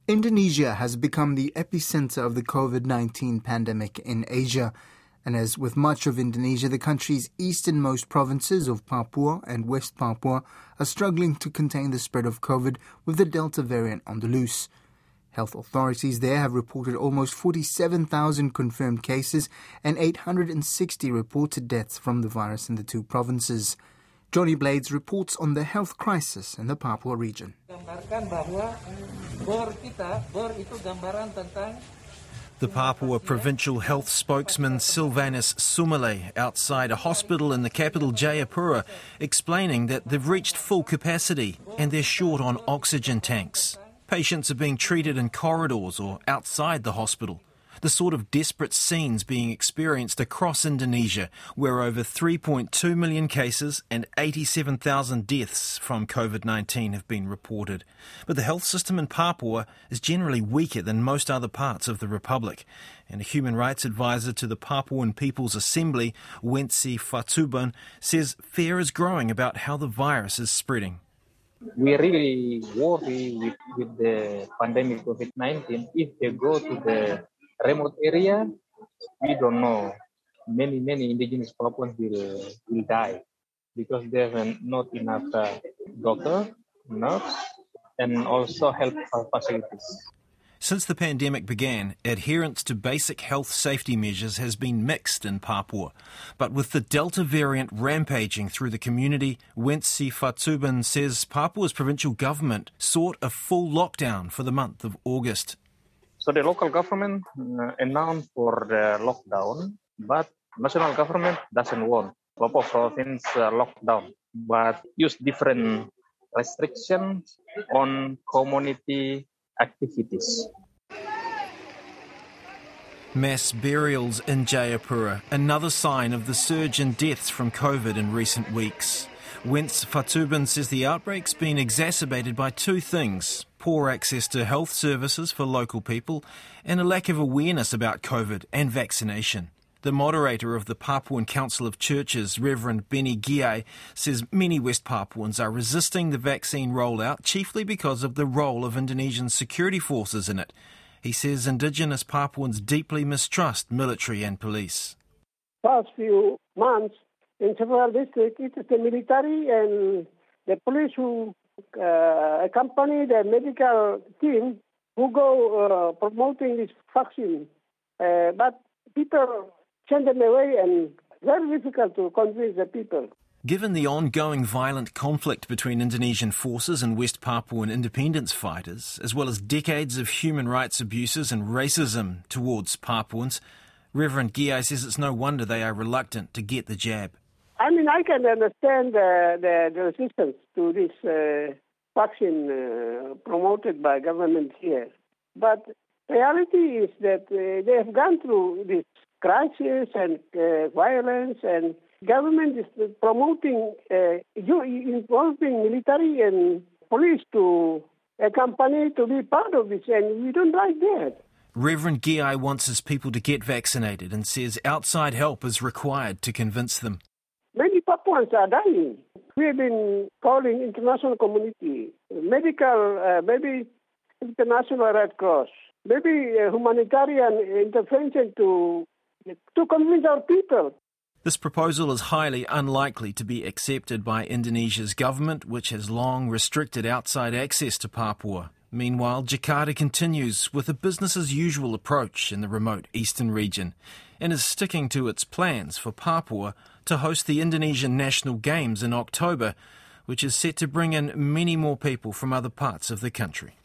Indonesia has become the epicenter of the COVID-19 pandemic in Asia. And as with much of Indonesia, the country's easternmost provinces of Papua and West Papua are struggling to contain the spread of COVID with the Delta variant on the loose. Health authorities there have reported almost 47,000 confirmed cases and 860 reported deaths from the virus in the two provinces. Johnny Blades reports on the health crisis in the Papua region. The Papua Provincial Health spokesman Silvanus Sumale outside a hospital in the capital Jayapura explaining that they've reached full capacity and they're short on oxygen tanks. Patients are being treated in corridors or outside the hospital. The sort of desperate scenes being experienced across Indonesia, where over 3.2 million cases and 87,000 deaths from COVID-19 have been reported. But the health system in Papua is generally weaker than most other parts of the Republic. And a human rights advisor to the Papuan People's Assembly, Wensi Fatuban, says fear is growing about how the virus is spreading. We really worry with the pandemic COVID-19. If they go to the remote area, we don't know. Many indigenous Papuans will die because there's not enough doctor, nurse, and also health facilities. Since the pandemic began, adherence to basic health safety measures has been mixed in Papua. But with the Delta variant rampaging through the community, Wensi Fatuban says Papua's provincial government sought a full lockdown for the month of August. So the local government announced for the lockdown, but national government doesn't want Papua province lockdown, but use different restrictions on community activities. Mass burials in Jayapura, another sign of the surge in deaths from COVID in recent weeks. Wensi Fatuban says the outbreak's been exacerbated by two things: poor access to health services for local people and a lack of awareness about COVID and vaccination. The moderator of the Papuan Council of Churches, Reverend Benny Giai, says many West Papuans are resisting the vaccine rollout chiefly because of the role of Indonesian security forces in it. He says indigenous Papuans deeply mistrust military and police. Past few months, in several districts, it is the military and the police who accompany the medical team who go promoting this vaccine. But people send them away, and very difficult to convince the people. Given the ongoing violent conflict between Indonesian forces and West Papuan independence fighters, as well as decades of human rights abuses and racism towards Papuans, Reverend Giai says it's no wonder they are reluctant to get the jab. I mean, I can understand the resistance to this vaccine promoted by government here. But reality is that they have gone through this crisis and violence, and government is promoting involving military and police to accompany, to be part of this, and we don't like that. Reverend Giai wants his people to get vaccinated and says outside help is required to convince them. Many Papuans are dying. We have been calling international community, medical, maybe International Red Cross, maybe humanitarian intervention to convince our people. This proposal is highly unlikely to be accepted by Indonesia's government, which has long restricted outside access to Papua. Meanwhile, Jakarta continues with a business-as-usual approach in the remote eastern region and is sticking to its plans for Papua to host the Indonesian National Games in October, which is set to bring in many more people from other parts of the country.